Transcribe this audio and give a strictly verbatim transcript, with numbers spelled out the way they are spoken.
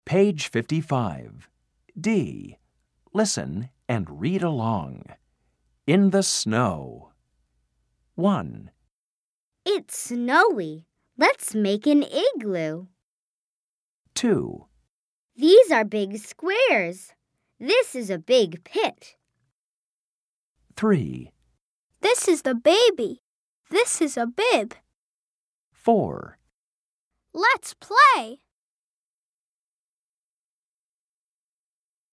Page fifty-five. D. Listen and read along. In the snow. one. It's snowy. Let's make an igloo. two. These are big squares. This is a big pit. three. This is the baby. This is a bib. four. Let's play.